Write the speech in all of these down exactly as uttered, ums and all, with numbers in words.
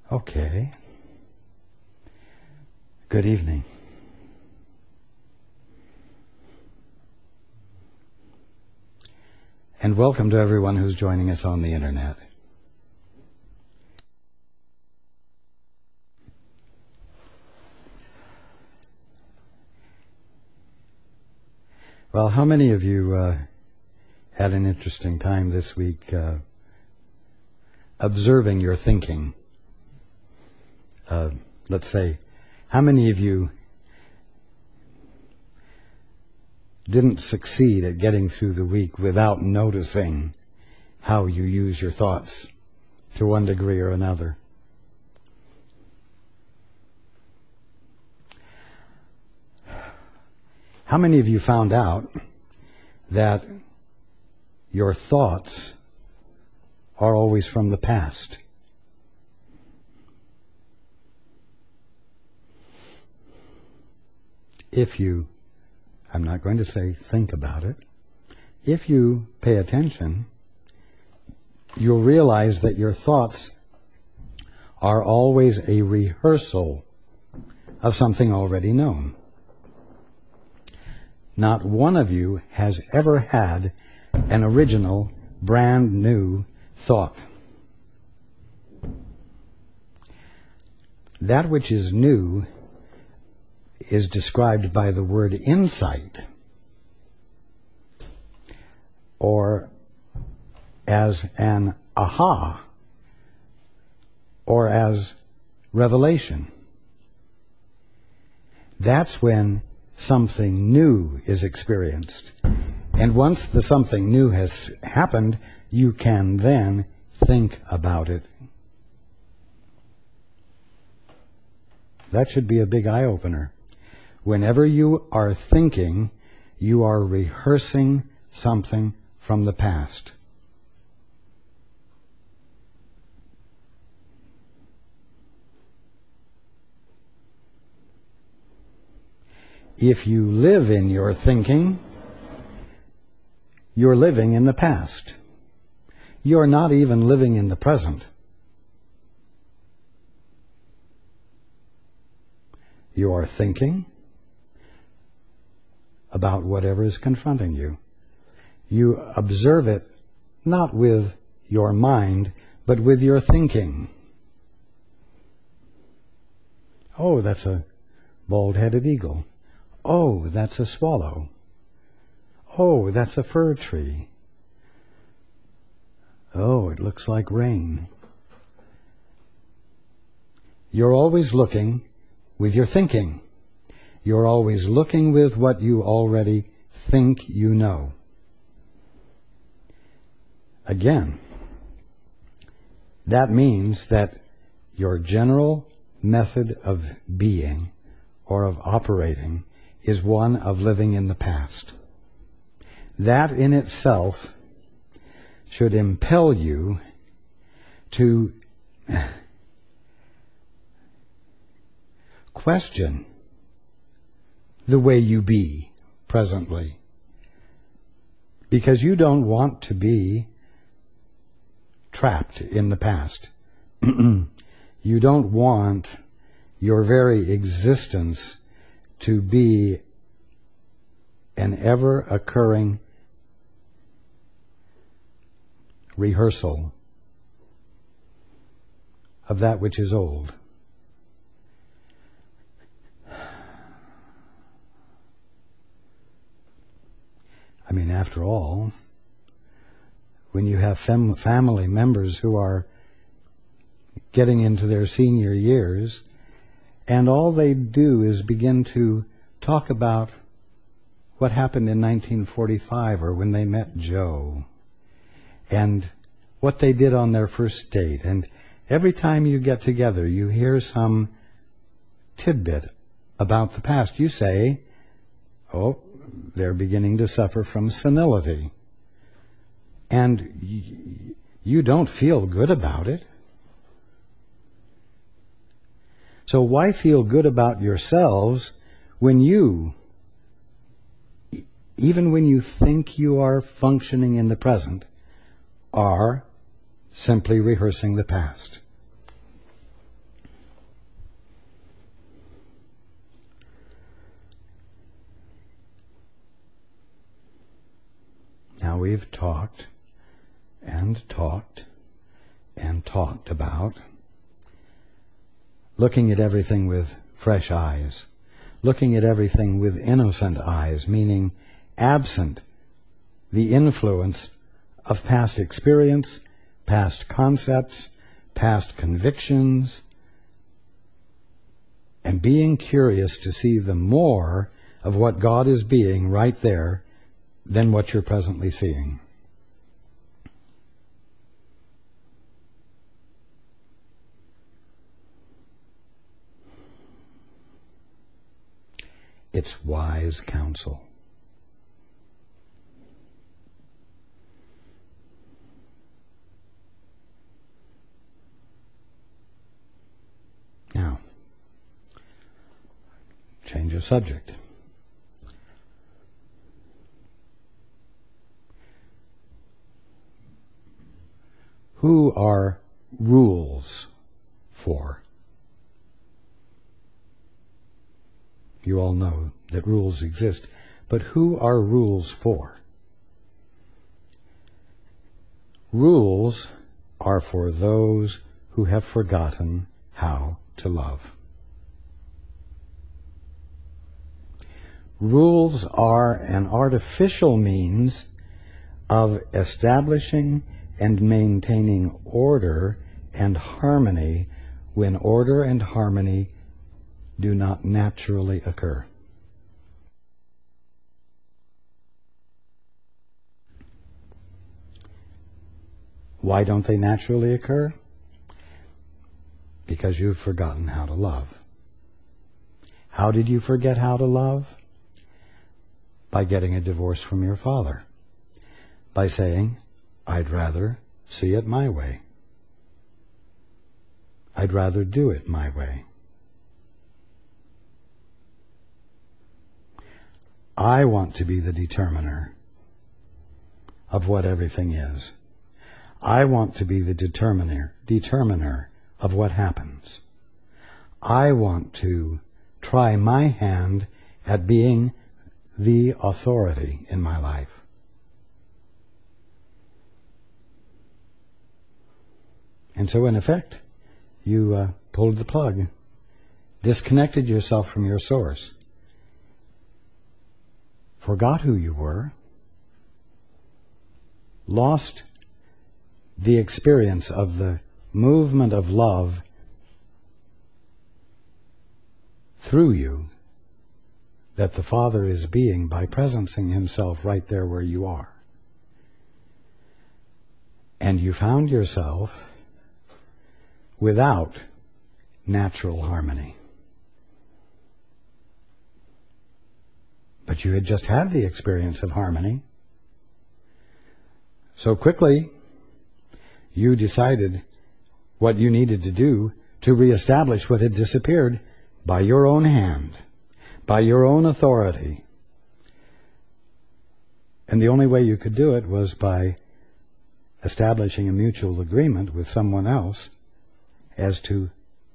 Okay. Good evening. And welcome to everyone who's joining us on the internet. Well, how many of you uh, had an interesting time this week uh, observing your thinking? Uh, let's say, how many of you didn't succeed at getting through the week without noticing how you use your thoughts to one degree or another? How many of you found out that your thoughts are always from the past? If you, I'm not going to say think about it, if you pay attention, you'll realize that your thoughts are always a rehearsal of something already known. Not one of you has ever had an original, brand new thought. That which is new is described by the word insight, or as an aha, or as revelation. That's when something new is experienced. And once the something new has happened, you can then think about it. That should be a big eye-opener. Whenever you are thinking, you are rehearsing something from the past. If you live in your thinking, you're living in the past. You're not even living in the present. You are thinking about whatever is confronting you. You observe it not with your mind, but with your thinking. Oh, that's a bald-headed eagle. Oh, that's a swallow. Oh, that's a fir tree. Oh, it looks like rain. You're always looking with your thinking. You're always looking with what you already think you know. Again, that means that your general method of being or of operating is one of living in the past. That in itself should impel you to question the way you be presently, because you don't want to be trapped in the past. You don't want your very existence to be an ever-occurring rehearsal of that which is old. I mean, after all, when you have fam- family members who are getting into their senior years, and all they do is begin to talk about what happened in nineteen forty-five or when they met Joe, and what they did on their first date. And every time you get together, you hear some tidbit about the past. You say, oh, they're beginning to suffer from senility. And y- you don't feel good about it. So why feel good about yourselves when you, even when you think you are functioning in the present, are simply rehearsing the past? Now we've talked and talked and talked about looking at everything with fresh eyes, looking at everything with innocent eyes, meaning absent the influence of past experience, past concepts, past convictions, and being curious to see the more of what God is being right there than what you're presently seeing. It's wise counsel. Now, change of subject. Who are rules for? You all know that rules exist, but who are rules for? Rules are for those who have forgotten how to love. Rules are an artificial means of establishing and maintaining order and harmony when order and harmony do not naturally occur. Why don't they naturally occur? Because you've forgotten how to love. How did you forget how to love? By getting a divorce from your father. By saying, I'd rather see it my way. I'd rather do it my way. I want to be the determiner of what everything is. I want to be the determiner, determiner of what happens. I want to try my hand at being the authority in my life. And so in effect, you uh, pulled the plug, disconnected yourself from your source, forgot who you were, lost the experience of the movement of love through you that the Father is being by presencing Himself right there where you are. And you found yourself without natural harmony. But you had just had the experience of harmony. So quickly, you decided what you needed to do to reestablish what had disappeared by your own hand, by your own authority. And the only way you could do it was by establishing a mutual agreement with someone else as to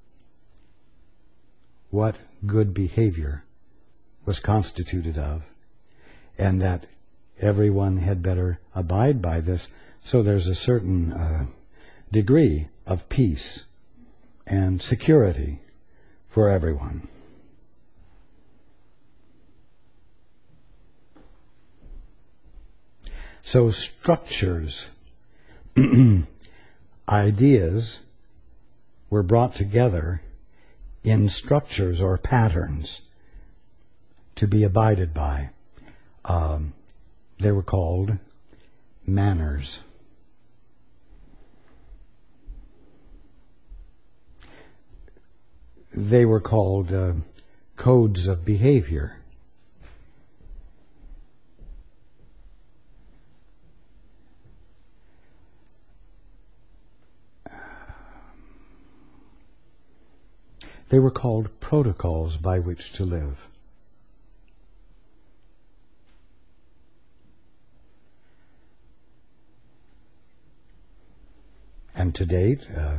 what good behavior was constituted of, and that everyone had better abide by this, so there's a certain uh, degree of peace and security for everyone. So structures, ideas were brought together in structures or patterns to be abided by. Um, they were called manners. They were called uh, codes of behavior. They were called protocols by which to live. And to date, uh,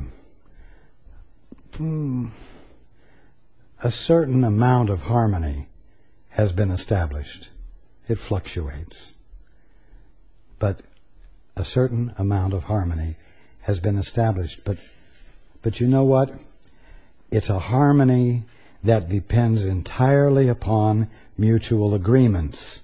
hmm, a certain amount of harmony has been established. It fluctuates. but a certain amount of harmony has been established. But, but you know what? It's a harmony that depends entirely upon mutual agreements.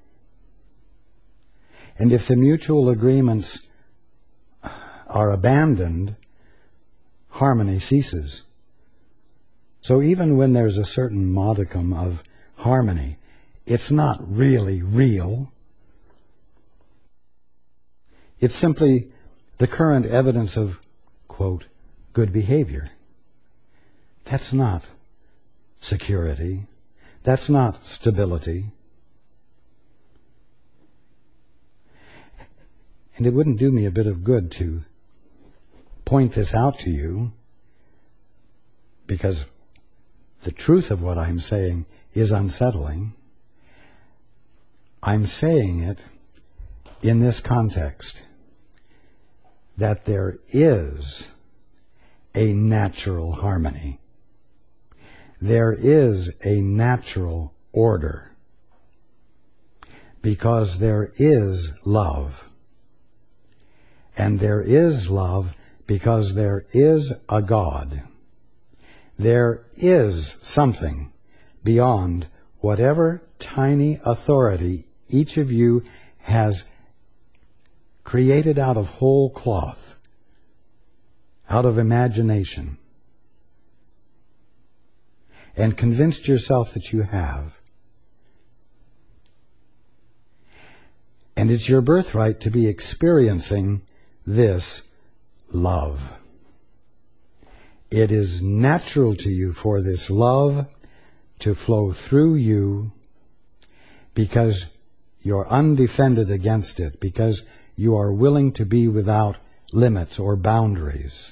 And if the mutual agreements are abandoned, harmony ceases. So even when there's a certain modicum of harmony, it's not really real. It's simply the current evidence of, quote, good behavior. That's not security. That's not stability. And it wouldn't do me a bit of good to point this out to you, because the truth of what I'm saying is unsettling. I'm saying it in this context, that there is a natural harmony. There is a natural order, because there is love. And there is love because there is a God. There is something beyond whatever tiny authority each of you has created out of whole cloth, out of imagination, and convinced yourself that you have. And it's your birthright to be experiencing this love. It is natural to you for this love to flow through you, because you're undefended against it, because you are willing to be without limits or boundaries.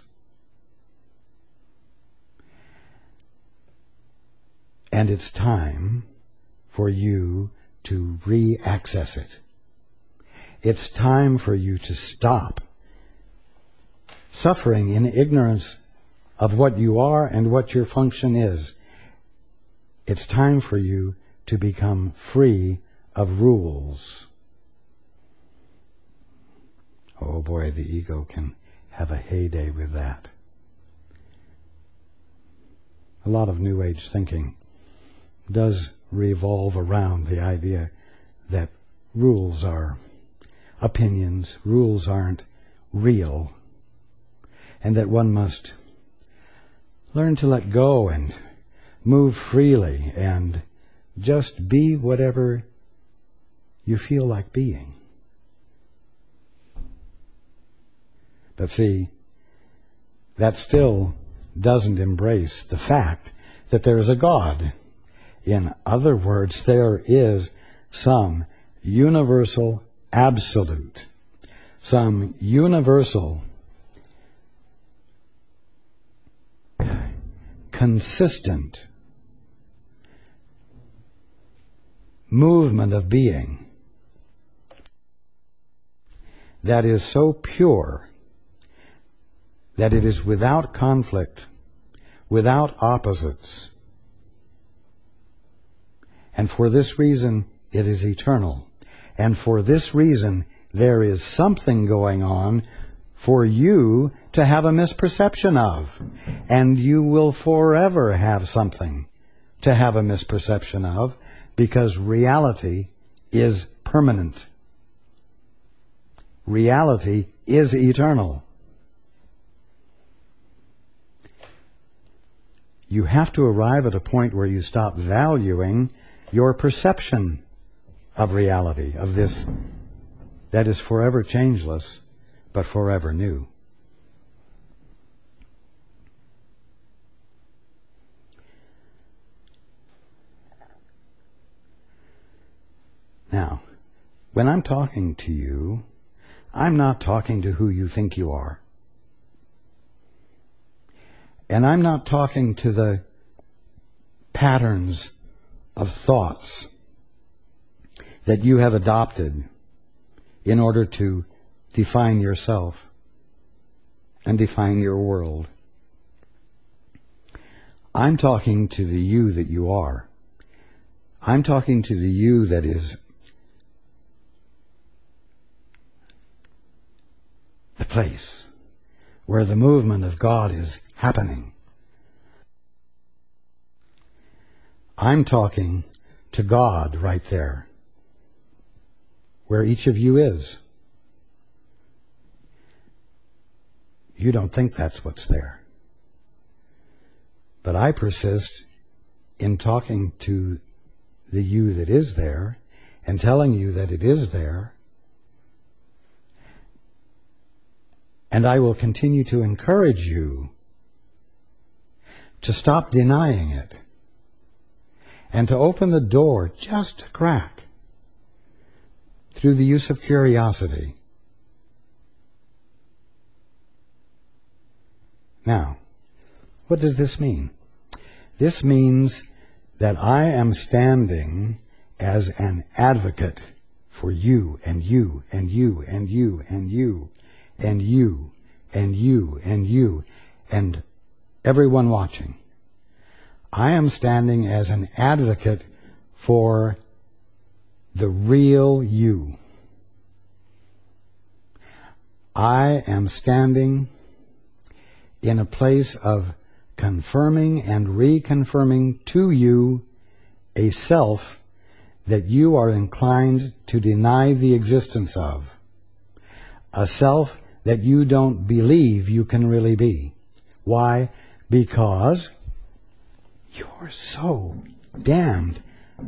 And it's time for you to re-access it. It's time for you to stop suffering in ignorance of what you are and what your function is. It's time for you to become free of rules. Oh boy, the ego can have a heyday with that. A lot of New Age thinking does revolve around the idea that rules are opinions, rules aren't real, and that one must learn to let go and move freely and just be whatever you feel like being. But see, that still doesn't embrace the fact that there is a God. In other words, there is some universal absolute, some universal consistent movement of being that is so pure that it is without conflict, without opposites. And for this reason, it is eternal. And for this reason, there is something going on for you to have a misperception of. And you will forever have something to have a misperception of, because reality is permanent. Reality is eternal. You have to arrive at a point where you stop valuing your perception of reality, of this that is forever changeless, but forever new. Now, when I'm talking to you, I'm not talking to who you think you are. And I'm not talking to the patterns of thoughts that you have adopted in order to define yourself and define your world. I'm talking to the you that you are. I'm talking to the you that is place where the movement of God is happening. I'm talking to God right there, where each of you is. You don't think that's what's there. But I persist in talking to the you that is there and telling you that it is there. And I will continue to encourage you to stop denying it and to open the door just a crack through the use of curiosity. Now, what does this mean? This means that I am standing as an advocate for you and you and you and you and you and you and you and you and everyone watching. I am standing as an advocate for the real you. I am standing in a place of confirming and reconfirming to you a self that you are inclined to deny the existence of, a self that you don't believe you can really be. Why? Because you're so damned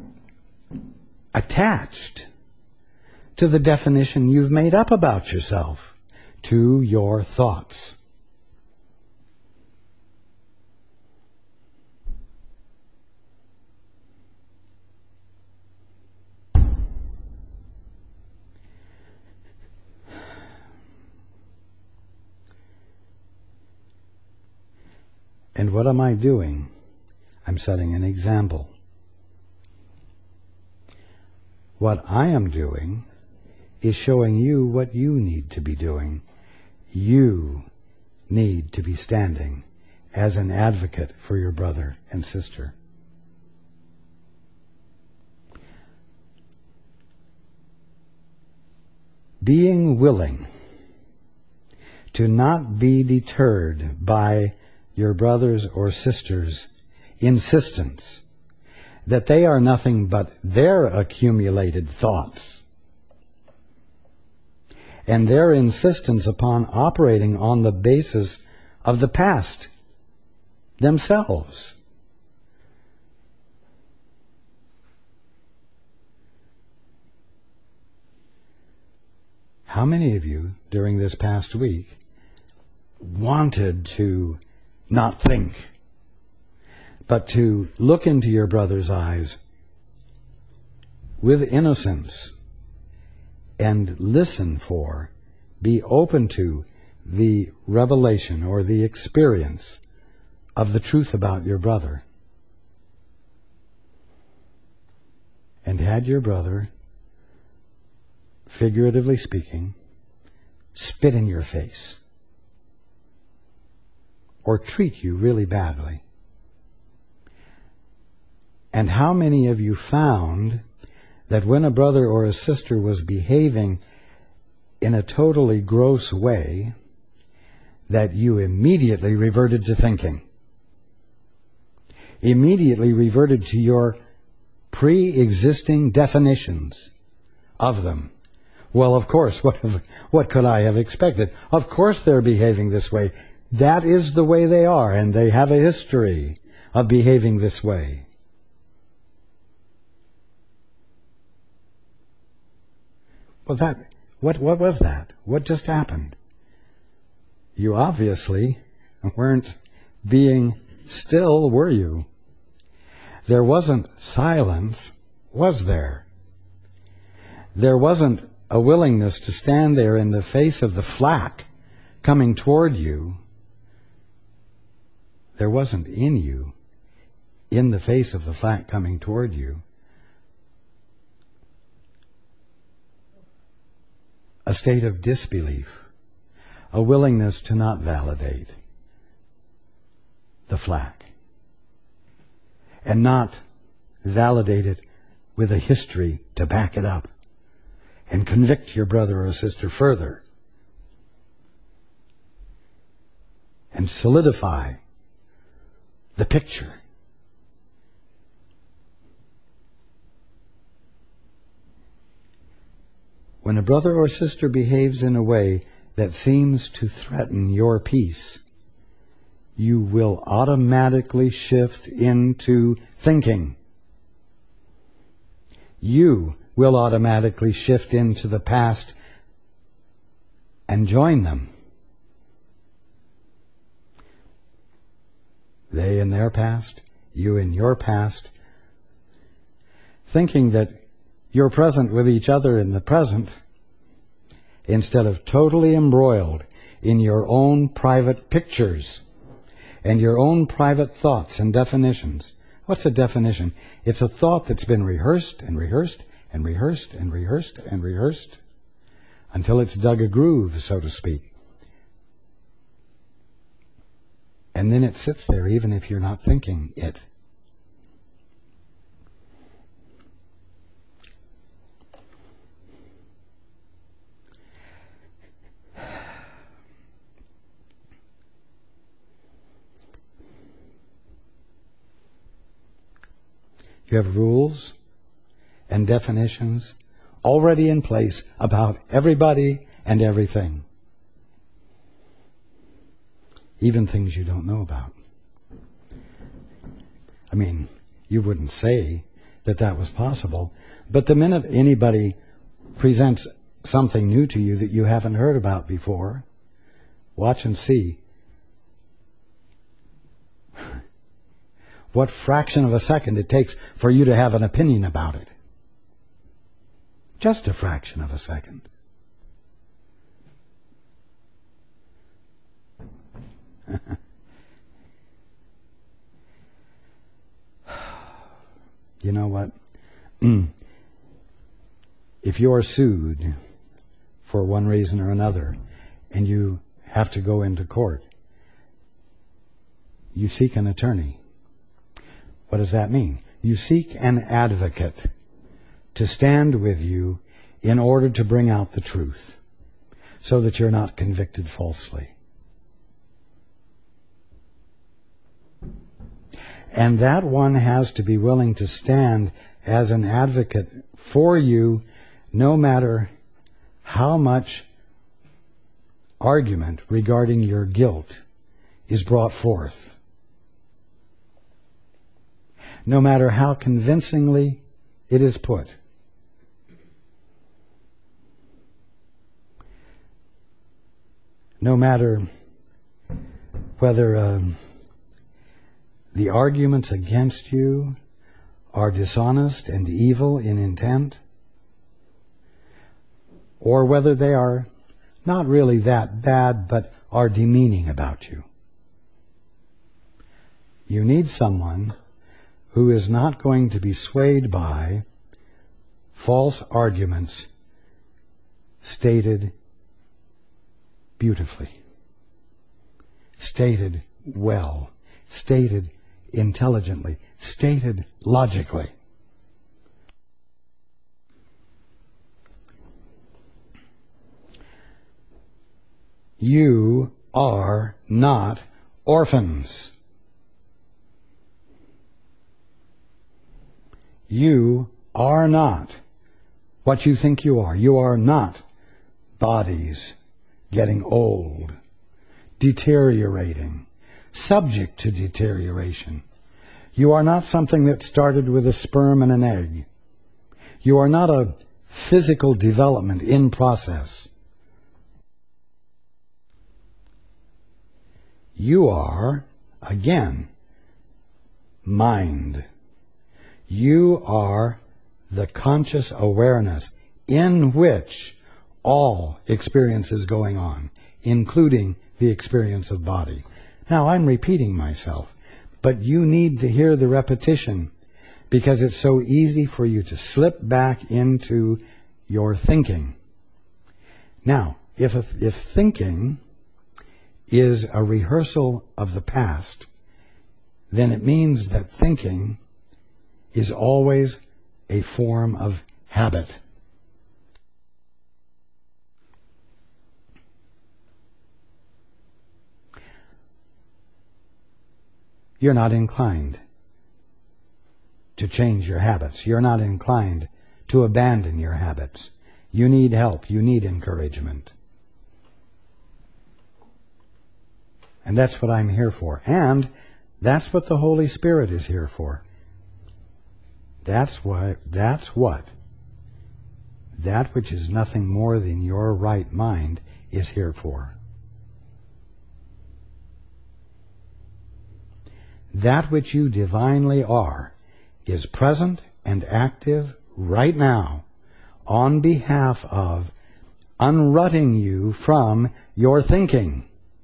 attached to the definition you've made up about yourself, to your thoughts. And what am I doing? I'm setting an example. What I am doing is showing you what you need to be doing. You need to be standing as an advocate for your brother and sister. Being willing to not be deterred by your brothers or sisters' insistence that they are nothing but their accumulated thoughts, and their insistence upon operating on the basis of the past themselves. How many of you during this past week wanted to not think, but to look into your brother's eyes with innocence and listen for, be open to the revelation or the experience of the truth about your brother? And had your brother, figuratively speaking, spit in your face or treat you really badly? And how many of you found that when a brother or a sister was behaving in a totally gross way, that you immediately reverted to thinking, immediately reverted to your pre-existing definitions of them? Well, of course, what, have, what could I have expected? Of course they're behaving this way. That is the way they are, and they have a history of behaving this way. Well, that, what, what was that? What just happened? You obviously weren't being still, were you? There wasn't silence, was there? There wasn't a willingness to stand there in the face of the flak coming toward you. There wasn't in you, in the face of the flak coming toward you, a state of disbelief, a willingness to not validate the flak, and not validate it with a history to back it up and convict your brother or sister further. and solidify the picture. When a brother or sister behaves in a way that seems to threaten your peace, you will automatically shift into thinking. You will automatically shift into the past and join them. They in their past, you in your past, thinking that you're present with each other in the present, instead of totally embroiled in your own private pictures and your own private thoughts and definitions. What's a definition? It's a thought that's been rehearsed and rehearsed and rehearsed and rehearsed and rehearsed until it's dug a groove, so to speak. And then it sits there even if you're not thinking it. You have rules and definitions already in place about everybody and everything. Even things you don't know about. I mean, you wouldn't say that that was possible, but the minute anybody presents something new to you that you haven't heard about before, watch and see what fraction of a second it takes for you to have an opinion about it. Just a fraction of a second. You know what? If you're sued for one reason or another and you have to go into court, you seek an attorney. What does that mean? You seek an advocate to stand with you in order to bring out the truth so that you're not convicted falsely. And that one has to be willing to stand as an advocate for you no matter how much argument regarding your guilt is brought forth. No matter how convincingly it is put. No matter whether uh, the arguments against you are dishonest and evil in intent, or whether they are not really that bad but are demeaning about you. You need someone who is not going to be swayed by false arguments stated beautifully, stated well, stated intelligently, stated logically. You are not orphans. You are not what you think you are. You are not bodies getting old, deteriorating, subject to deterioration. You are not something that started with a sperm and an egg. You are not a physical development in process. You are, again, mind. You are the conscious awareness in which all experience is going on, including the experience of body. Now, I'm repeating myself, but you need to hear the repetition because it's so easy for you to slip back into your thinking. Now, if, if thinking is a rehearsal of the past, then it means that thinking is always a form of habit. you're not inclined to change your habits. You're not inclined to abandon your habits. You need help. You need encouragement. And that's what I'm here for. And that's what the Holy Spirit is here for. That's why, that's what, that which is nothing more than your right mind is here for. That which you divinely are is present and active right now on behalf of unrutting you from your thinking.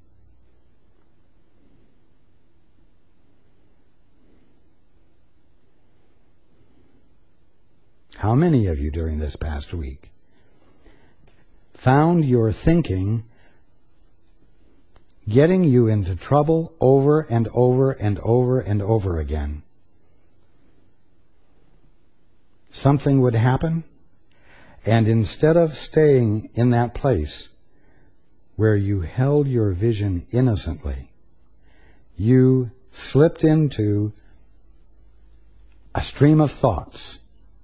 How many of you during this past week found your thinking getting you into trouble over and over and over and over again? Something would happen, and instead of staying in that place where you held your vision innocently, you slipped into a stream of thoughts,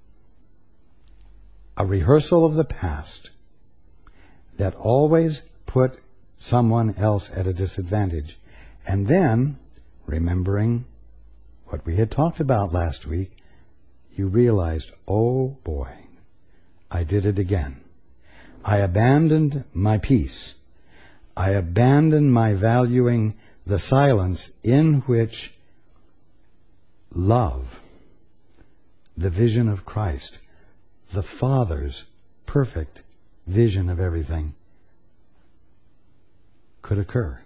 a rehearsal of the past that always put someone else at a disadvantage. And then, remembering what we had talked about last week, you realized, oh boy, I did it again. I abandoned my peace. I abandoned my valuing the silence in which love, the vision of Christ, the Father's perfect vision of everything, could occur.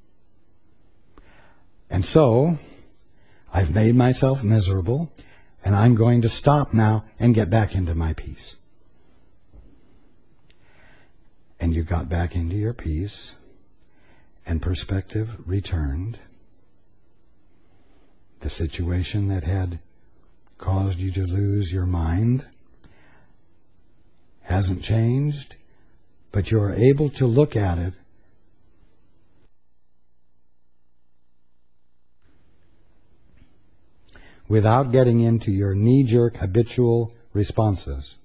And so, I've made myself miserable, and I'm going to stop now and get back into my peace. And you got back into your peace, and perspective returned. The situation that had caused you to lose your mind hasn't changed, but you're able to look at it without getting into your knee-jerk habitual responses.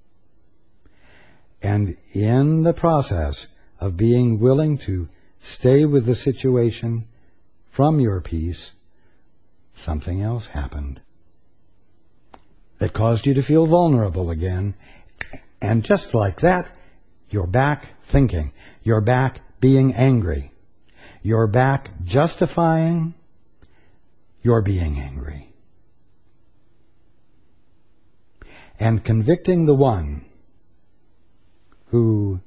And in the process of being willing to stay with the situation from your peace, something else happened that caused you to feel vulnerable again. And just like that, you're back thinking. You're back being angry. You're back justifying your being angry. And convicting the one who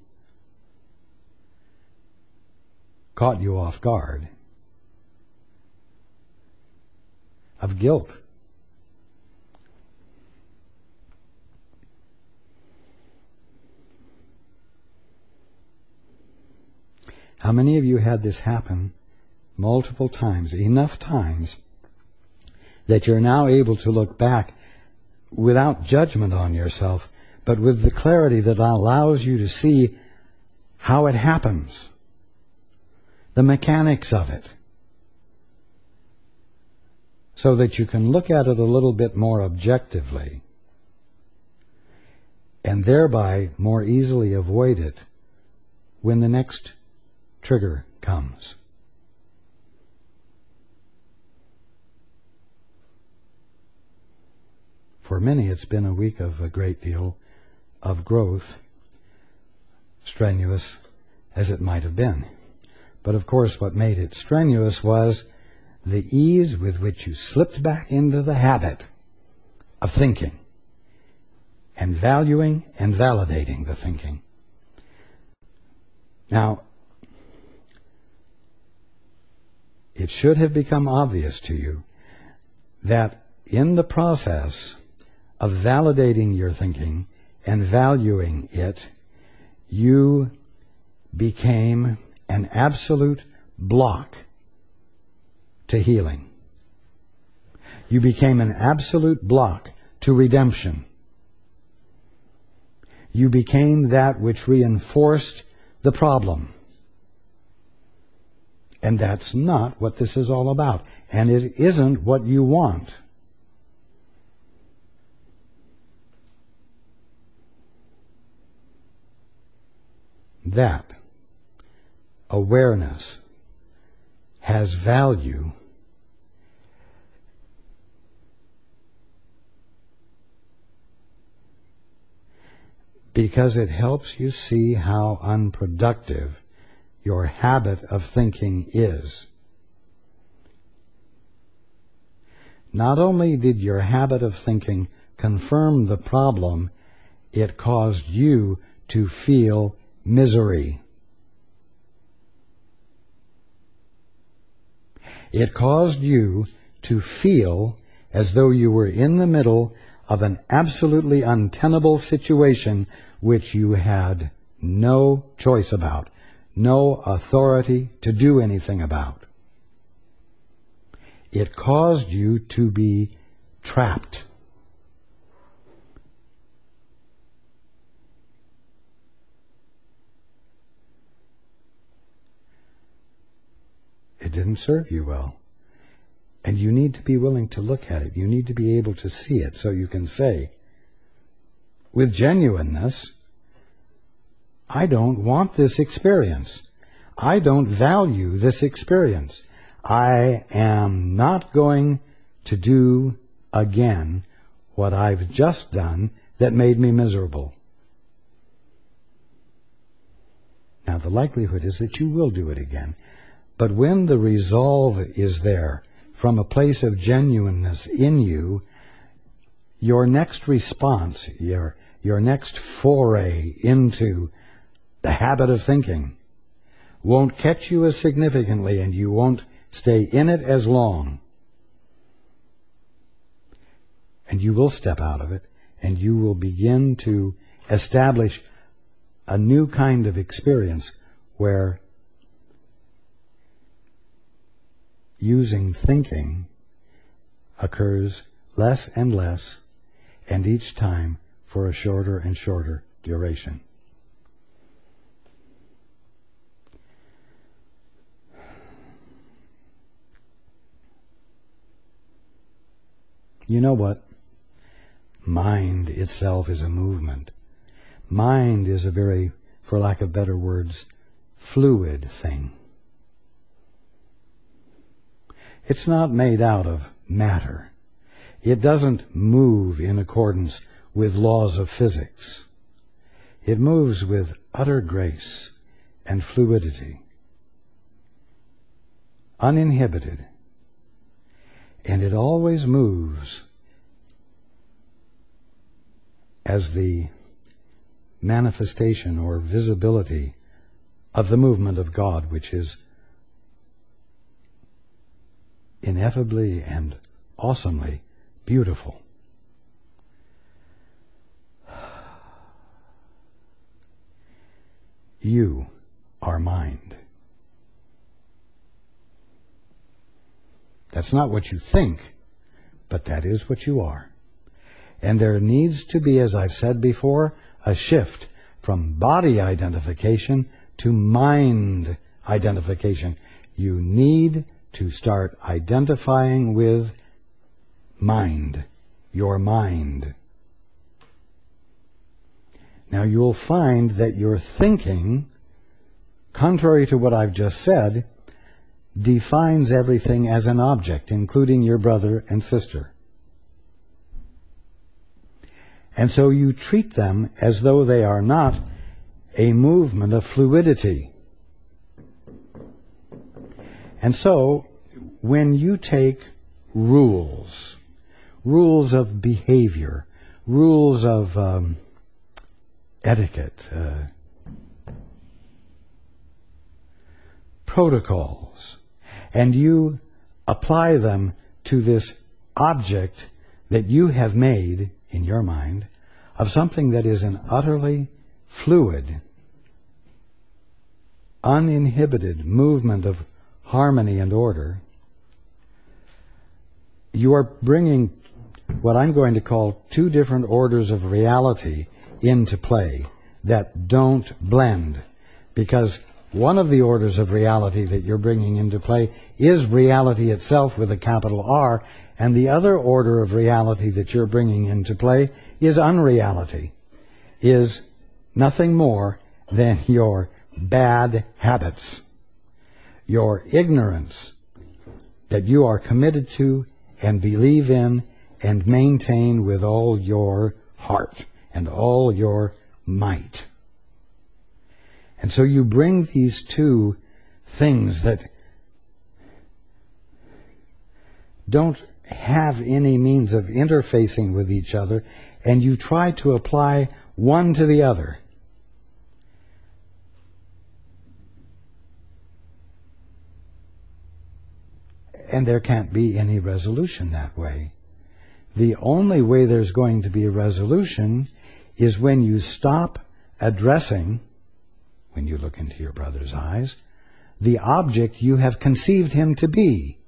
caught you off guard of guilt. How many of you had this happen multiple times, enough times, that you're now able to look back without judgment on yourself, but with the clarity that allows you to see how it happens, the mechanics of it, so that you can look at it a little bit more objectively and thereby more easily avoid it when the next trigger comes. For many, it's been a week of a great deal of growth, strenuous as it might have been. But of course, what made it strenuous was the ease with which you slipped back into the habit of thinking and valuing and validating the thinking. Now, it should have become obvious to you that in the process of validating your thinking and valuing it, you became an absolute block to healing. You became an absolute block to redemption. You became that which reinforced the problem And that's not what this is all about. And it isn't what you want. That awareness has value because it helps you see how unproductive your habit of thinking is. Not only did your habit of thinking confirm the problem, it caused you to feel misery. It caused you to feel as though you were in the middle of an absolutely untenable situation which you had no choice about, no authority to do anything about. It caused you to be trapped. It didn't serve you well. And you need to be willing to look at it. You need to be able to see it so you can say, with genuineness, I don't want this experience. I don't value this experience. I am not going to do again what I've just done that made me miserable. Now, the likelihood is that you will do it again. But when the resolve is there, from a place of genuineness in you, your next response, your, your next foray into the habit of thinking won't catch you as significantly, and you won't stay in it as long. And you will step out of it, and you will begin to establish a new kind of experience where using thinking occurs less and less, and each time for a shorter and shorter duration. You know what? Mind itself is a movement. Mind is a very, for lack of better words, fluid thing. It's not made out of matter. It doesn't move in accordance with laws of physics. It moves with utter grace and fluidity, uninhibited. And it always moves as the manifestation or visibility of the movement of God, which is ineffably and awesomely beautiful. You are mind. That's not what you think, but that is what you are. And there needs to be, as I've said before, a shift from body identification to mind identification. You need to start identifying with mind, your mind. Now you'll find that your thinking, contrary to what I've just said, defines everything as an object, including your brother and sister. And so you treat them as though they are not a movement of fluidity. And so, when you take rules, rules of behavior, rules of um, etiquette, uh, protocols, and you apply them to this object that you have made in your mind of something that is an utterly fluid, uninhibited movement of harmony and order, you are bringing what I'm going to call two different orders of reality into play that don't blend. Because One of the orders of reality that you're bringing into play is reality itself with a capital R, and the other order of reality that you're bringing into play is unreality, is nothing more than your bad habits, your ignorance that you are committed to and believe in and maintain with all your heart and all your might. And so you bring these two things that don't have any means of interfacing with each other, and you try to apply one to the other. And there can't be any resolution that way. The only way there's going to be a resolution is when you stop addressing, when you look into your brother's eyes, the object you have conceived him to be.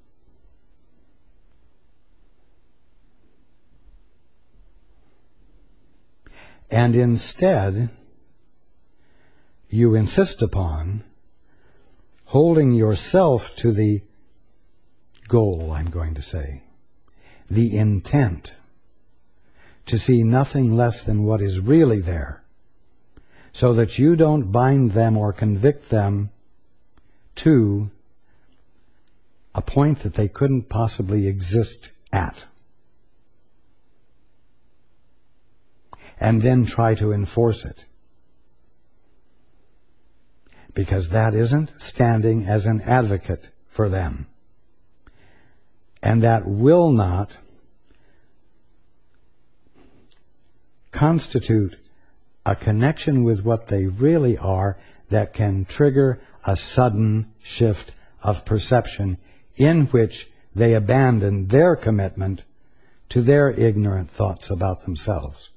And instead, you insist upon holding yourself to the goal, I'm going to say, the intent, to see nothing less than what is really there, so that you don't bind them or convict them to a point that they couldn't possibly exist at, and then try to enforce it. Because that isn't standing as an advocate for them. And that will not constitute a connection with what they really are that can trigger a sudden shift of perception in which they abandon their commitment to their ignorant thoughts about themselves.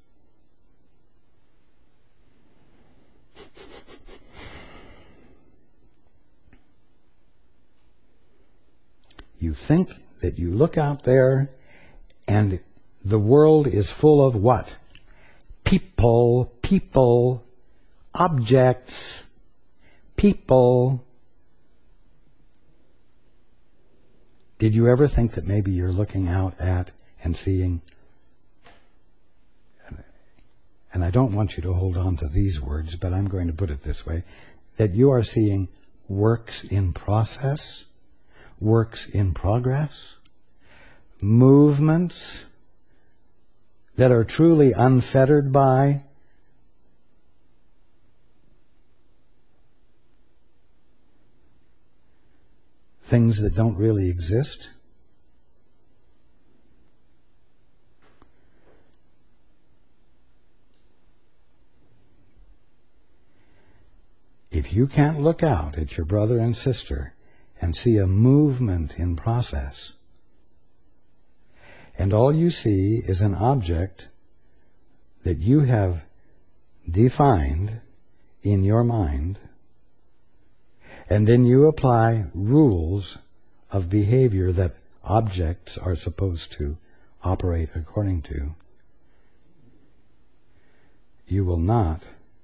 You think that you look out there and the world is full of what? People, people, objects, people. Did you ever think that maybe you're looking out at and seeing, and I don't want you to hold on to these words, but I'm going to put it this way, that you are seeing works in process, works in progress, movements that are truly unfettered by things that don't really exist. If you can't look out at your brother and sister and see a movement in process, and all you see is an object that you have defined in your mind, and then you apply rules of behavior that objects are supposed to operate according to, you will not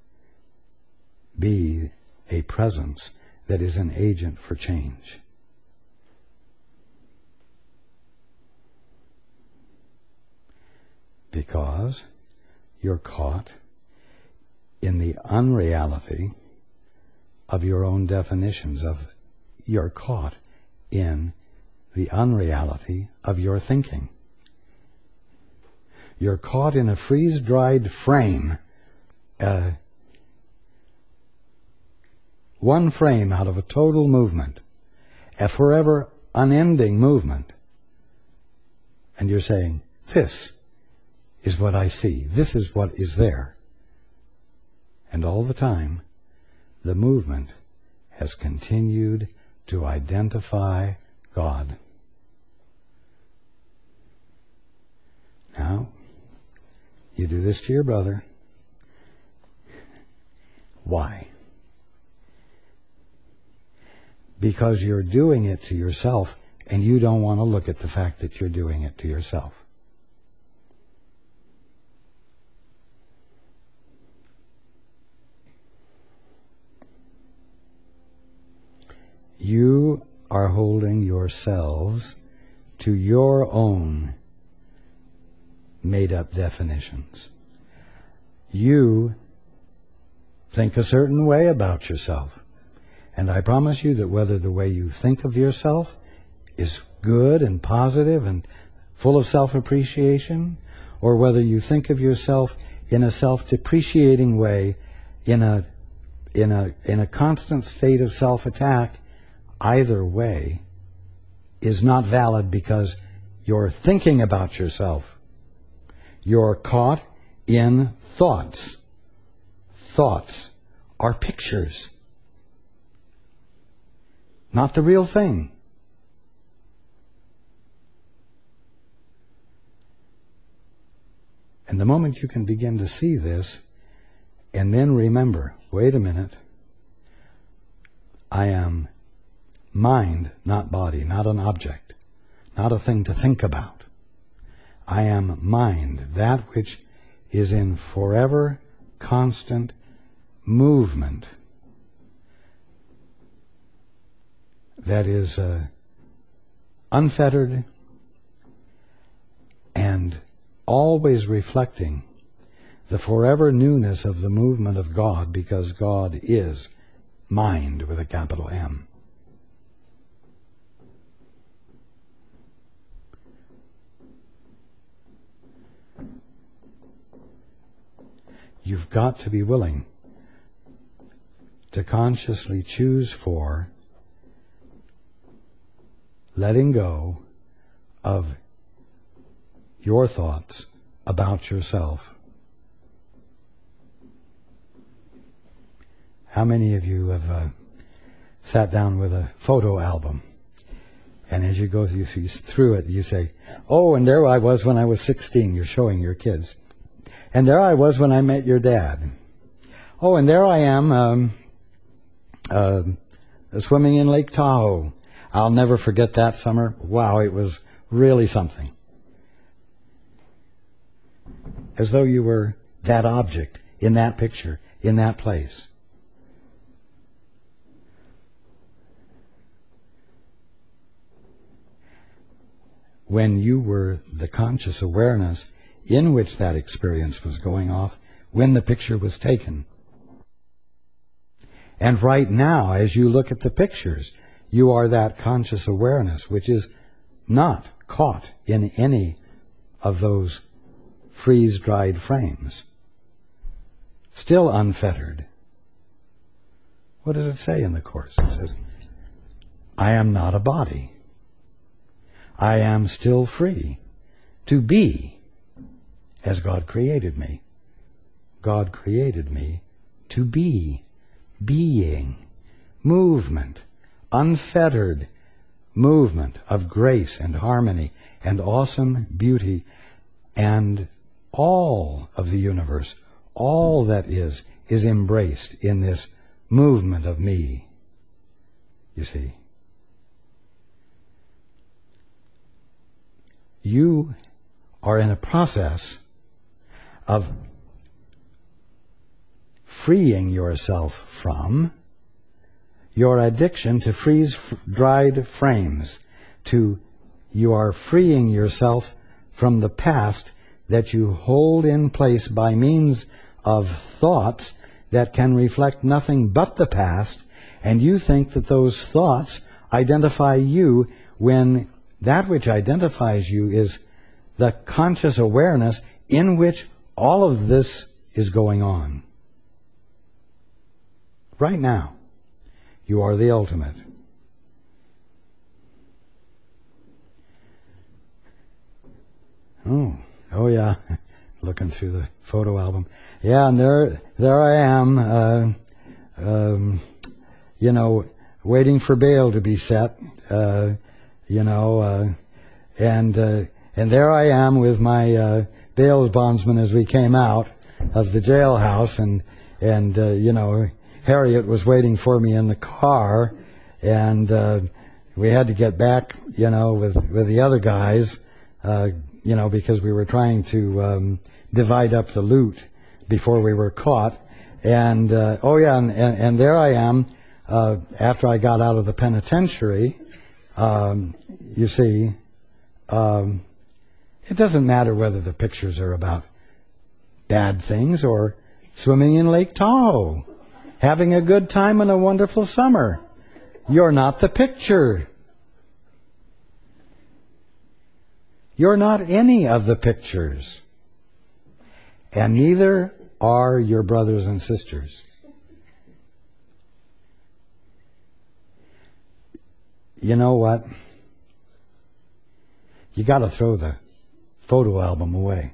be a presence that is an agent for change. Because you're caught in the unreality of your own definitions of, you're caught in the unreality of your thinking. You're caught in a freeze-dried frame, uh, one frame out of a total movement, a forever unending movement. And you're saying, this is what I see. This is what is there. And all the time, the movement has continued to identify God. Now, you do this to your brother. Why? Because you're doing it to yourself, and you don't want to look at the fact that you're doing it to yourself. You are holding yourselves to your own made-up definitions. You think a certain way about yourself. And I promise you that whether the way you think of yourself is good and positive and full of self-appreciation, or whether you think of yourself in a self-depreciating way, in a in a in a constant state of self-attack, either way is not valid, because you're thinking about yourself. You're caught in thoughts. Thoughts are pictures, not the real thing. And the moment you can begin to see this, and then remember, wait a minute, I am mind, not body, not an object, not a thing to think about. I am mind, that which is in forever constant movement, that is uh, unfettered and always reflecting the forever newness of the movement of God, because God is mind with a capital M. You've got to be willing to consciously choose for letting go of your thoughts about yourself. How many of you have uh, sat down with a photo album, and as you go through, through it, you say, oh, and there I was when I was sixteen, you're showing your kids. And there I was when I met your dad. Oh, and there I am um, uh, swimming in Lake Tahoe. I'll never forget that summer. Wow, it was really something. As though you were that object in that picture, in that place. When you were the conscious awareness in which that experience was going off when the picture was taken. And right now, as you look at the pictures, you are that conscious awareness which is not caught in any of those freeze-dried frames. Still unfettered. What does it say in the Course? It says, I am not a body. I am still free to be as God created me. God created me to be. Being. Movement. Unfettered movement of grace and harmony and awesome beauty. And all of the universe, all that is, is embraced in this movement of me. You see? You are in a process of freeing yourself from your addiction to freeze-dried frames. To you are freeing yourself from the past that you hold in place by means of thoughts that can reflect nothing but the past, and you think that those thoughts identify you, when that which identifies you is the conscious awareness in which all of this is going on. Right now, you are the ultimate. Oh, oh yeah, looking through the photo album. Yeah, and there, there I am, uh, um, you know, waiting for bail to be set, uh, you know, uh, and uh, and there I am with my uh, bail bondsman as we came out of the jailhouse, and and uh, you know, Harriet was waiting for me in the car, and uh, we had to get back, you know, with with the other guys, uh, you know, because we were trying to um, divide up the loot before we were caught, and uh, oh yeah, and, and, and there I am, uh, after I got out of the penitentiary, um, you see, um, it doesn't matter whether the pictures are about bad things or swimming in Lake Tahoe, having a good time and a wonderful summer. You're not the picture. You're not any of the pictures. And neither are your brothers and sisters. You know what? You got to throw the photo album away.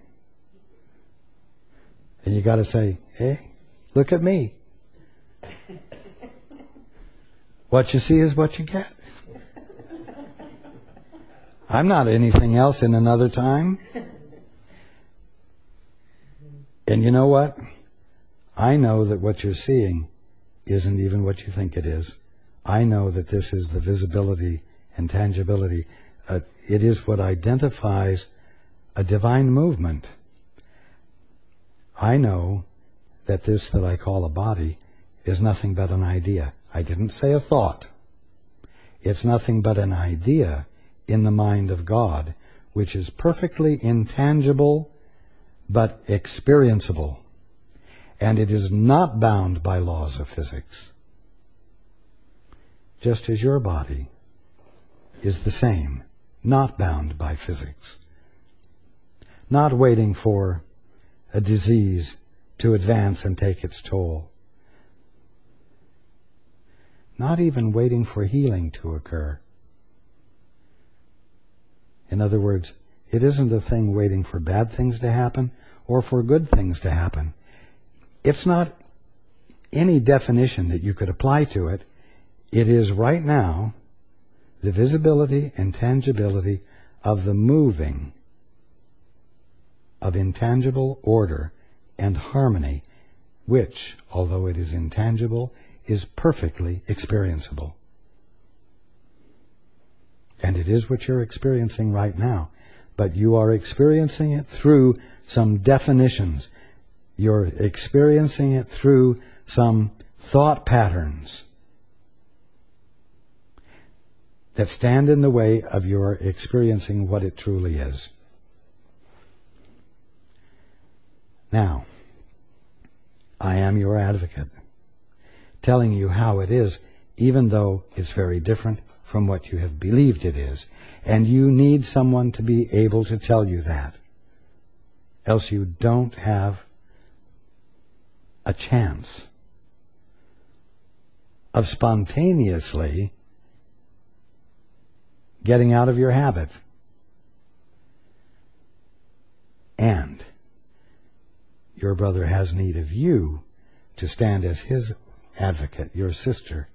And you got to say, hey, look at me. What you see is what you get. I'm not anything else in another time. And you know what? I know that what you're seeing isn't even what you think it is. I know that this is the visibility and tangibility. Uh, it is what identifies a divine movement. I know that this that I call a body is nothing but an idea. I didn't say a thought. It's nothing but an idea in the mind of God, which is perfectly intangible but experienceable. And it is not bound by laws of physics. Just as your body is the same, not bound by physics. Not waiting for a disease to advance and take its toll. Not even waiting for healing to occur. In other words, it isn't a thing waiting for bad things to happen or for good things to happen. It's not any definition that you could apply to it. It is right now the visibility and tangibility of the moving of intangible order and harmony, which, although it is intangible, is perfectly experienceable. And it is what you're experiencing right now. But you are experiencing it through some definitions. You're experiencing it through some thought patterns that stand in the way of your experiencing what it truly is. Now, I am your advocate, telling you how it is, even though it's very different from what you have believed it is. And you need someone to be able to tell you that. Else you don't have a chance of spontaneously getting out of your habit. And your brother has need of you to stand as his advocate, your sister.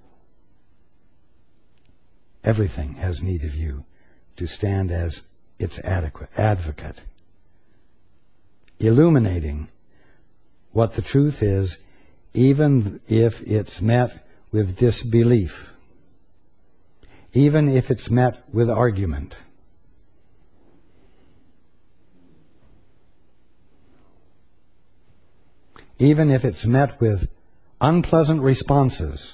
Everything has need of you to stand as its adequate advocate, illuminating what the truth is, even if it's met with disbelief, even if it's met with argument. Even if it's met with unpleasant responses.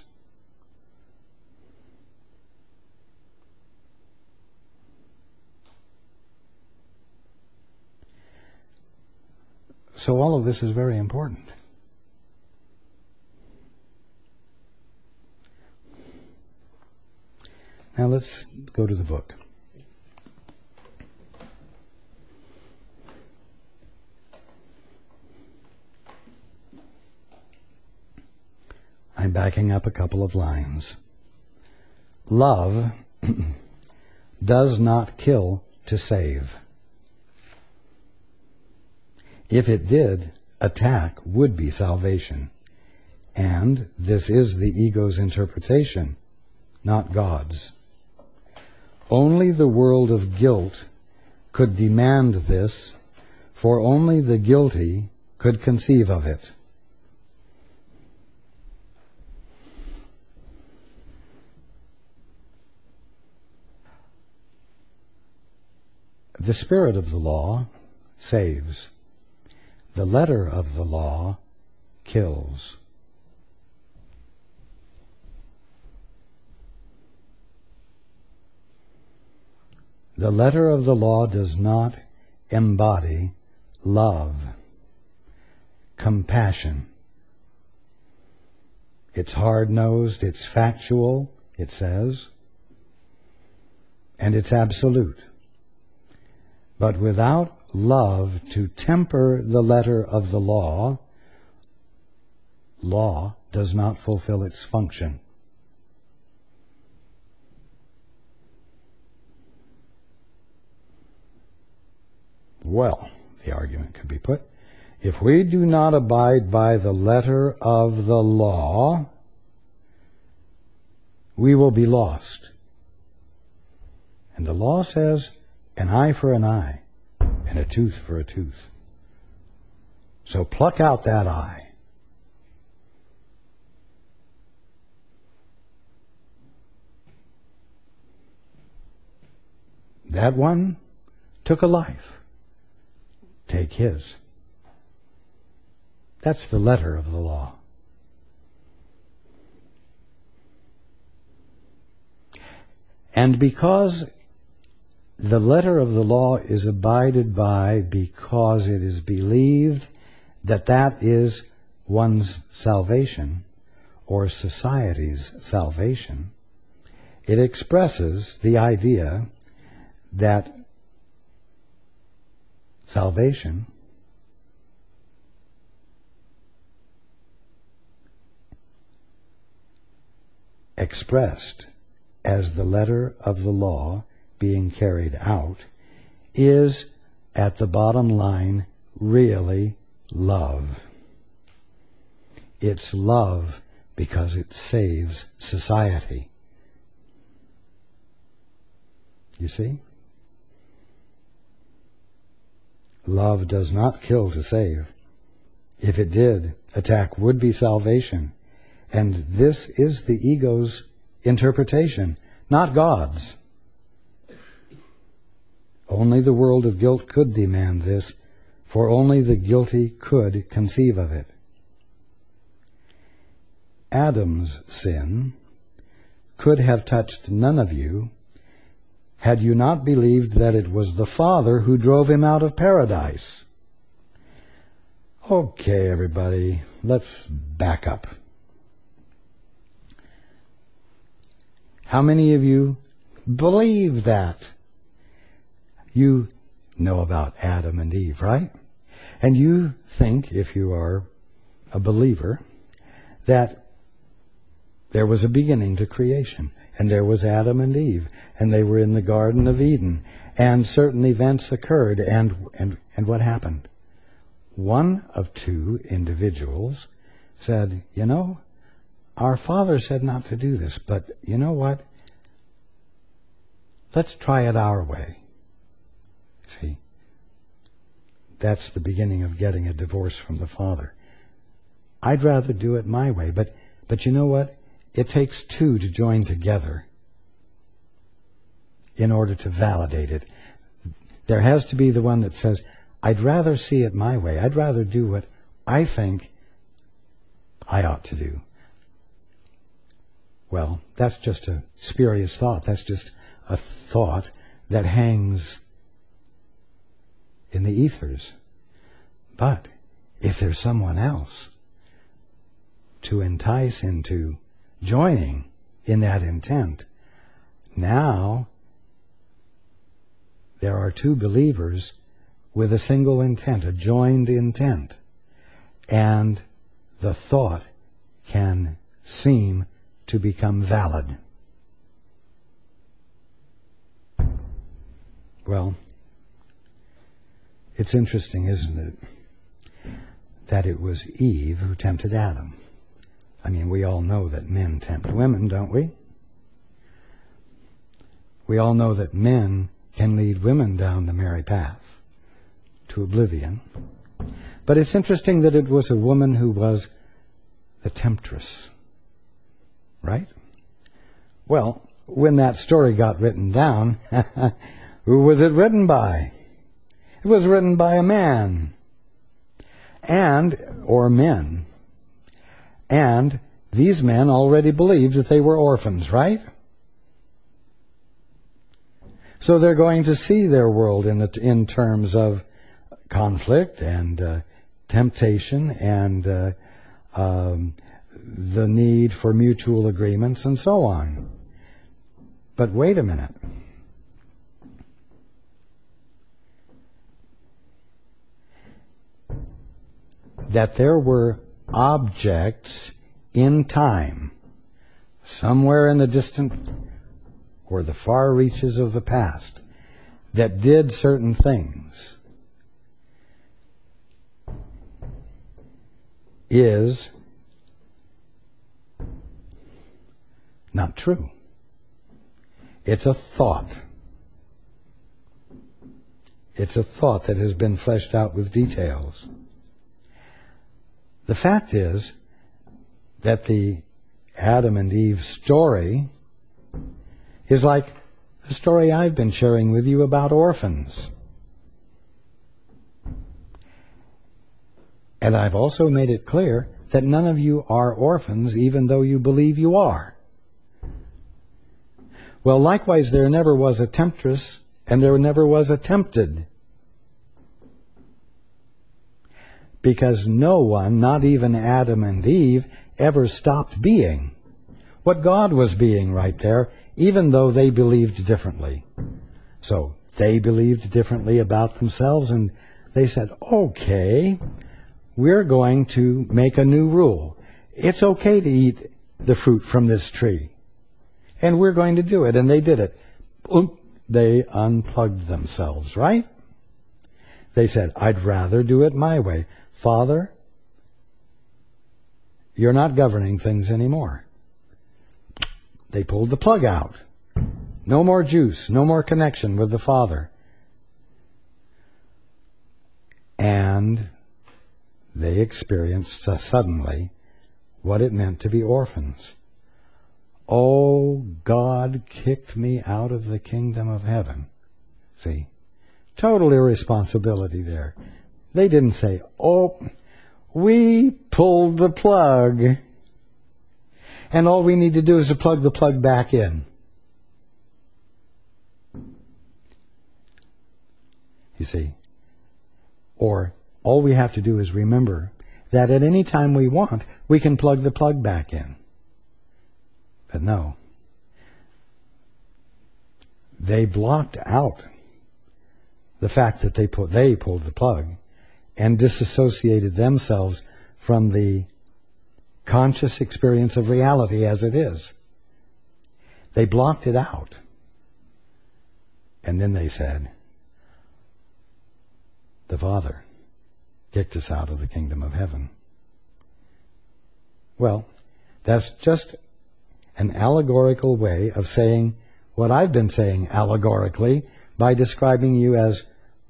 So all of this is very important. Now let's go to the book. I'm backing up a couple of lines. Love does not kill to save. If it did, attack would be salvation. And this is the ego's interpretation, not God's. Only the world of guilt could demand this, for only the guilty could conceive of it. The spirit of the law saves. The letter of the law kills. The letter of the law does not embody love, compassion. It's hard-nosed, it's factual, it says, and it's absolute. But without love to temper the letter of the law, law does not fulfill its function. Well, the argument could be put, if we do not abide by the letter of the law, we will be lost. And the law says, an eye for an eye, and a tooth for a tooth. So pluck out that eye. That one took a life. Take his. That's the letter of the law. And because the letter of the law is abided by, because it is believed that that is one's salvation or society's salvation, it expresses the idea that salvation expressed as the letter of the law being carried out is, at the bottom line, really love. It's love because it saves society. You see? Love does not kill to save. If it did, attack would be salvation. And this is the ego's interpretation, not God's. Only the world of guilt could demand this, for only the guilty could conceive of it. Adam's sin could have touched none of you had you not believed that it was the Father who drove him out of paradise. Okay, everybody, let's back up. How many of you believe that? You know about Adam and Eve, right? And you think, if you are a believer, that there was a beginning to creation, and there was Adam and Eve, and they were in the Garden of Eden, and certain events occurred, and and and what happened? One of two individuals said, you know, our Father said not to do this, but you know what? Let's try it our way. See, that's the beginning of getting a divorce from the Father. I'd rather do it my way, but but you know what? It takes two to join together in order to validate it. There has to be the one that says, I'd rather see it my way. I'd rather do what I think I ought to do. Well, that's just a spurious thought. That's just a thought that hangs in the ethers. But if there's someone else to entice into joining in that intent, now there are two believers with a single intent, a joined intent, and the thought can seem to become valid. Well, it's interesting, isn't it, that it was Eve who tempted Adam. I mean, we all know that men tempt women, don't we? We all know that men can lead women down the merry path to oblivion. But it's interesting that it was a woman who was the temptress, right? Well, when that story got written down, who was it written by? It was written by a man, and, or men. And these men already believed that they were orphans, right? So they're going to see their world in, the, in terms of conflict and uh, temptation and uh, um, the need for mutual agreements and so on. But wait a minute. That there were objects in time, somewhere in the distant or the far reaches of the past, that did certain things, is not true. It's a thought. It's a thought that has been fleshed out with details. The fact is that the Adam and Eve story is like the story I've been sharing with you about orphans. And I've also made it clear that none of you are orphans, even though you believe you are. Well, likewise, there never was a temptress, and there never was a tempted. Because no one, not even Adam and Eve, ever stopped being what God was being right there, even though they believed differently. So they believed differently about themselves, and they said, okay, we're going to make a new rule. It's okay to eat the fruit from this tree. And we're going to do it. And they did it. They unplugged themselves, right? They said, I'd rather do it my way. Father, you're not governing things anymore. They pulled the plug out. No more juice, no more connection with the Father. And they experienced uh, suddenly what it meant to be orphans. Oh, God kicked me out of the kingdom of heaven. See, total irresponsibility there. They didn't say, oh, we pulled the plug, and all we need to do is to plug the plug back in. You see? Or all we have to do is remember that at any time we want, we can plug the plug back in. But no. They blocked out the fact that they put, they pulled the plug and disassociated themselves from the conscious experience of reality as it is. They blocked it out. And then they said, the Father kicked us out of the kingdom of heaven. Well, that's just an allegorical way of saying what I've been saying allegorically by describing you as,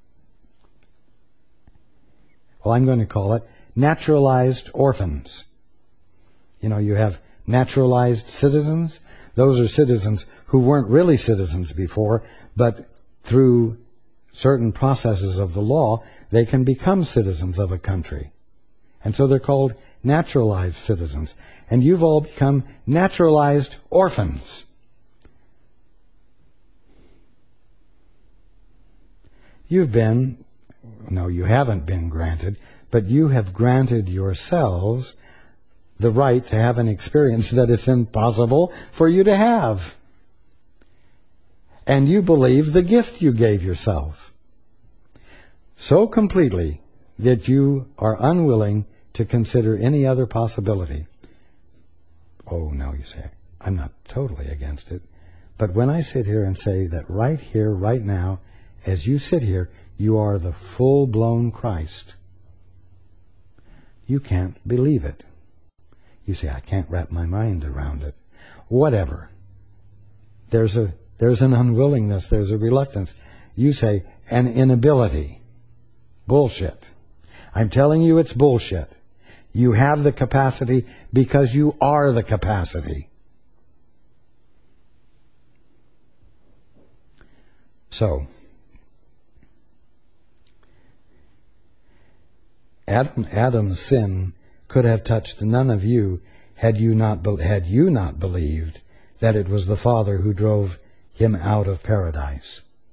well, I'm going to call it naturalized orphans. You know, you have naturalized citizens. Those are citizens who weren't really citizens before, but through certain processes of the law, they can become citizens of a country. And so they're called naturalized citizens. And you've all become naturalized orphans. You've been, no, you haven't been granted, but you have granted yourselves the right to have an experience that it's impossible for you to have. And you believe the gift you gave yourself so completely that you are unwilling to consider any other possibility. Oh, no, you say, I'm not totally against it. But when I sit here and say that right here, right now, as you sit here, you are the full-blown Christ, you can't believe it. You say, I can't wrap my mind around it. Whatever. There's a there's an unwillingness, there's a reluctance. You say, an inability. Bullshit. I'm telling you it's bullshit. You have the capacity because you are the capacity. So, Adam, Adam's sin could have touched none of you had you not had you not believed that it was the Father who drove him out of paradise.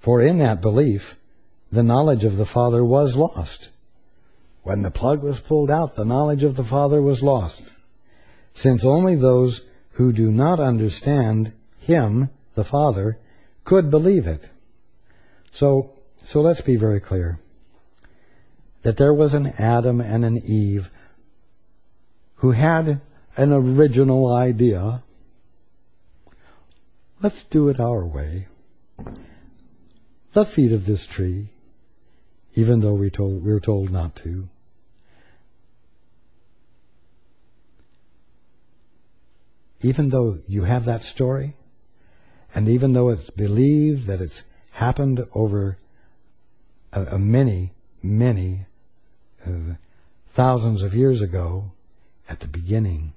For in that belief, the knowledge of the Father was lost. When the plug was pulled out, the knowledge of the Father was lost, since only those who do not understand Him, the Father, could believe it. So, so let's be very clear that there was an Adam and an Eve who had an original idea. Let's do it our way. Let's eat of this tree, even though we told, we were told not to. Even though you have that story, and even though it's believed that it's happened over a, a many, many uh, thousands of years ago, at the beginning,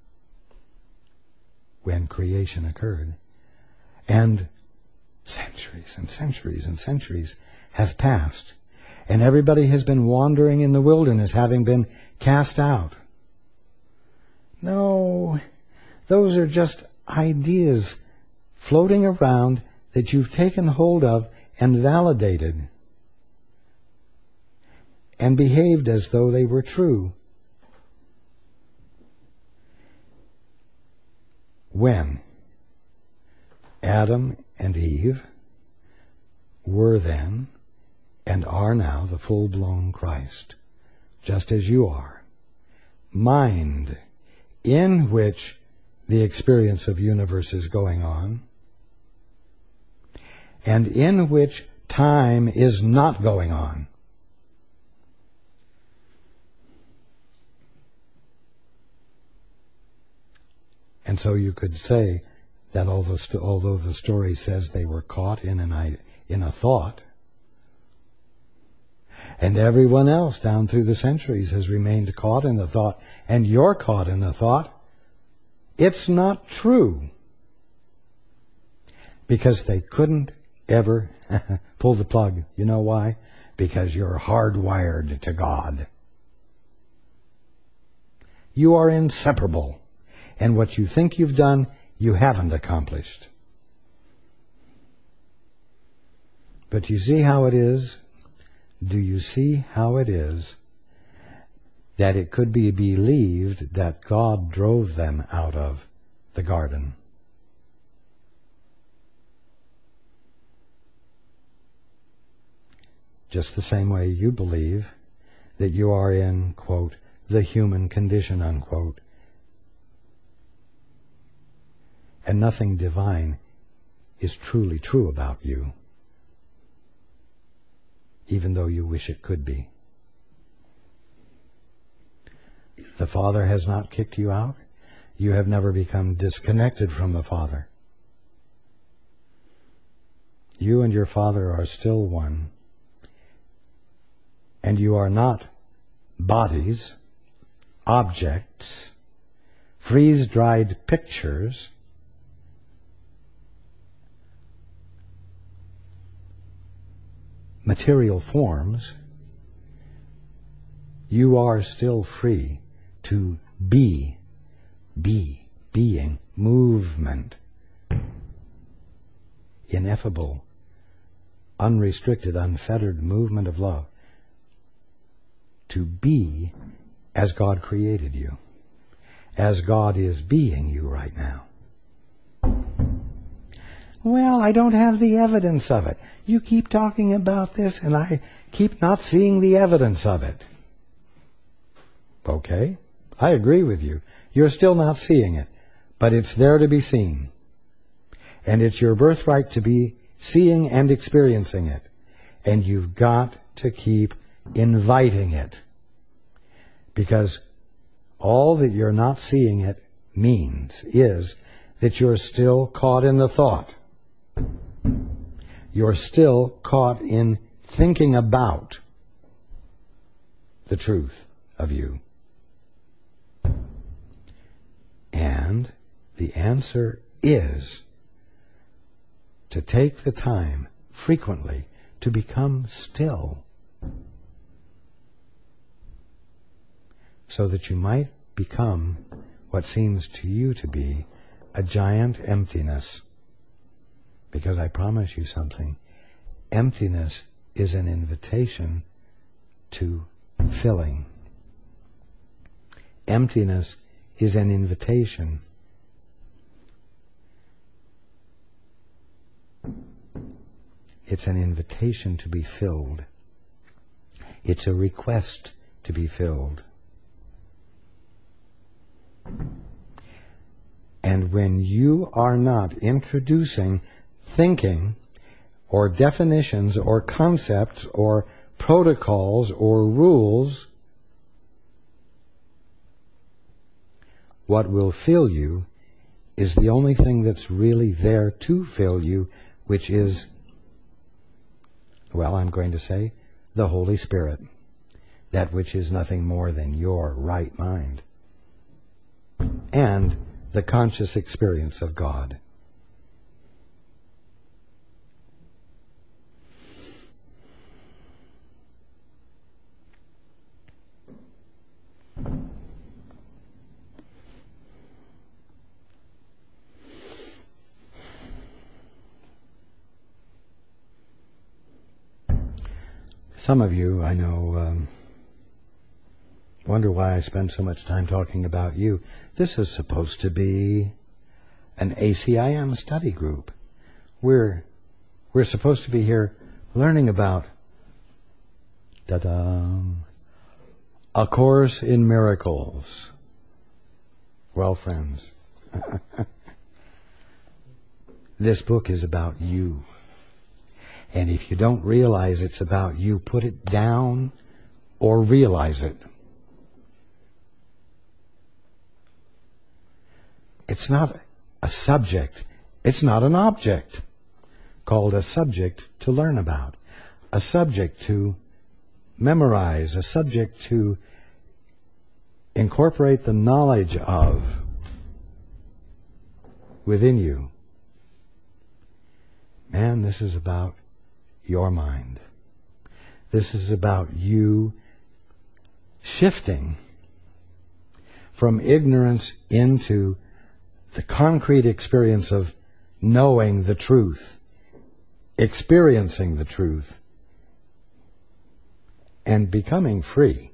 when creation occurred, and centuries and centuries and centuries have passed, and everybody has been wandering in the wilderness, having been cast out. No, those are just ideas floating around that you've taken hold of and validated and behaved as though they were true. When Adam and Eve were then and are now the full-blown Christ, just as you are. Mind in which the experience of universe is going on, and in which time is not going on. And so you could say that although, st- although the story says they were caught in an in a thought, and everyone else down through the centuries has remained caught in the thought, and you're caught in the thought, it's not true. Because they couldn't ever pull the plug. You know why? Because you're hardwired to God. You are inseparable. And what you think you've done, you haven't accomplished. But you see how it is? Do you see how it is that it could be believed that God drove them out of the garden? Just the same way you believe that you are in, quote, the human condition, unquote. And nothing divine is truly true about you, even though you wish it could be. The Father has not kicked you out. You have never become disconnected from the Father. You and your Father are still one. And you are not bodies, objects, freeze-dried pictures, material forms. You are still free to be, be, being, movement, ineffable, unrestricted, unfettered movement of love. To be as God created you, as God is being you right now. Well, I don't have the evidence of it. You keep talking about this, and I keep not seeing the evidence of it. Okay, I agree with you. You're still not seeing it, but it's there to be seen. And it's your birthright to be seeing and experiencing it. And you've got to keep inviting it. Because all that you're not seeing it means is that you're still caught in the thought. You're still caught in thinking about the truth of you. And the answer is to take the time frequently to become still, so that you might become what seems to you to be a giant emptiness. Because I promise you something, Emptiness is an invitation to filling. Emptiness is an invitation. It's an invitation to be filled. It's a request to be filled. And when you are not introducing thinking or definitions or concepts or protocols or rules, what will fill you is the only thing that's really there to fill you, which is, well, I'm going to say, the Holy Spirit, that which is nothing more than your right mind, and the conscious experience of God. Some of you, I know, um, wonder why I spend so much time talking about you. This is supposed to be an A C I M study group. We're we're supposed to be here learning about ta-da, A Course in Miracles. Well, friends, this book is about you. And if you don't realize it's about you, put it down or realize it. It's not a subject. It's not an object called a subject to learn about, a subject to memorize, a subject to incorporate the knowledge of within you. Man, this is about your mind. This is about you shifting from ignorance into the concrete experience of knowing the truth, experiencing the truth, and becoming free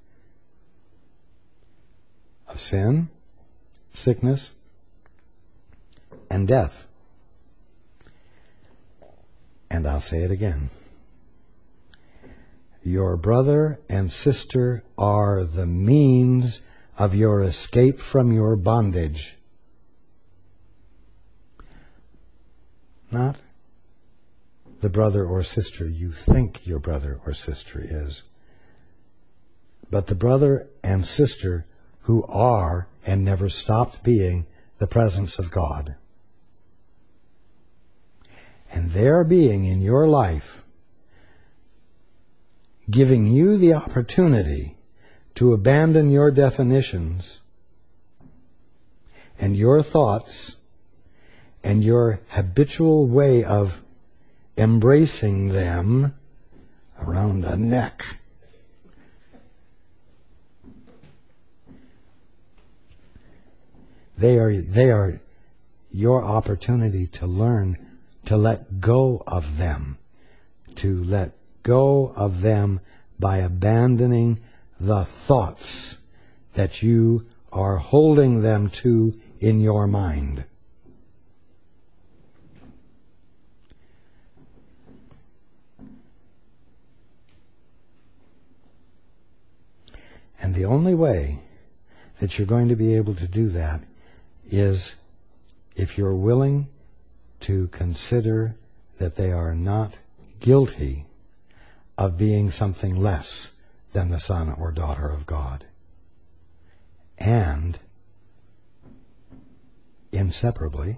of sin, sickness, and death. And I'll say it again. Your brother and sister are the means of your escape from your bondage. Not the brother or sister you think your brother or sister is, but the brother and sister who are and never stopped being the presence of God. And their being in your life, giving you the opportunity to abandon your definitions and your thoughts and your habitual way of embracing them around a neck. They are, they are your opportunity to learn to let go of them, to let go of them by abandoning the thoughts that you are holding them to in your mind. And the only way that you're going to be able to do that is if you're willing to consider that they are not guilty of being something less than the son or daughter of God. And inseparably,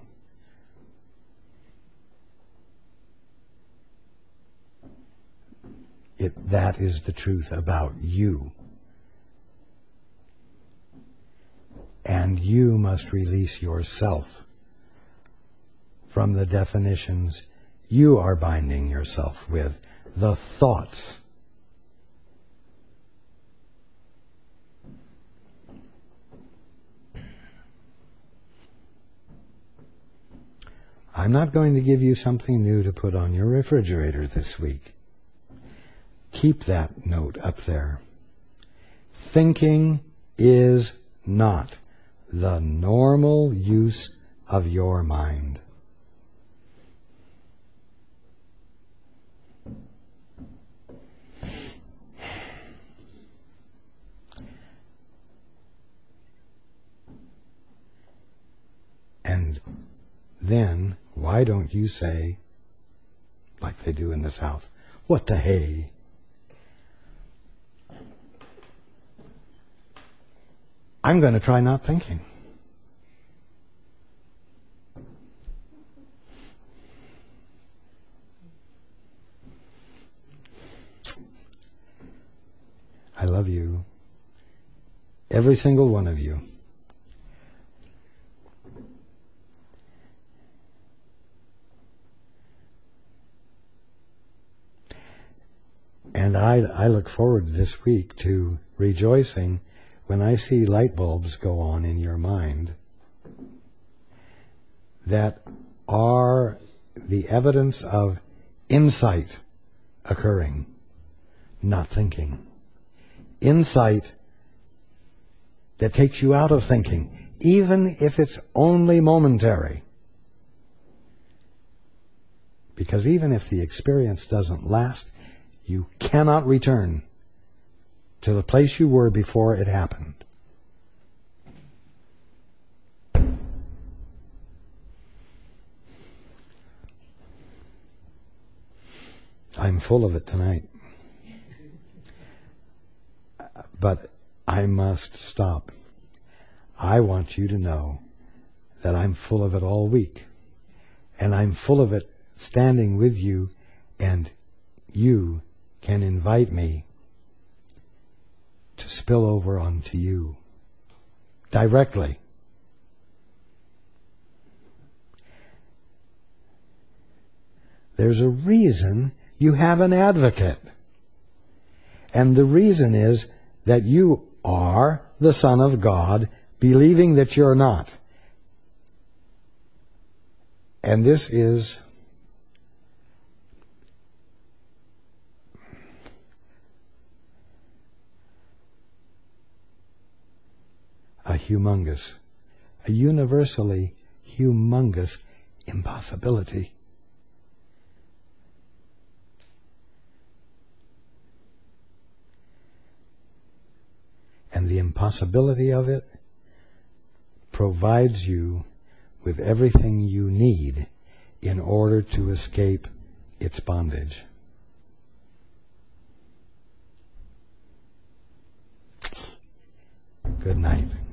it, that is the truth about you. And you must release yourself from the definitions you are binding yourself with, the thoughts. I'm not going to give you something new to put on your refrigerator this week. Keep that note up there. Thinking is not the normal use of your mind. And then, why don't you say, like they do in the South, what the hey? I'm going to try not thinking. I love you. Every single one of you. And I, I look forward this week to rejoicing when I see light bulbs go on in your mind that are the evidence of insight occurring, not thinking. Insight that takes you out of thinking, even if it's only momentary. Because even if the experience doesn't last, you cannot return to the place you were before it happened. I'm full of it tonight. But I must stop. I want you to know that I'm full of it all week. And I'm full of it standing with you, and you can invite me to spill over onto you directly. There's a reason you have an advocate. And the reason is that you are the Son of God, believing that you're not. And this is a humongous, a universally humongous impossibility. And the impossibility of it provides you with everything you need in order to escape its bondage. Good night.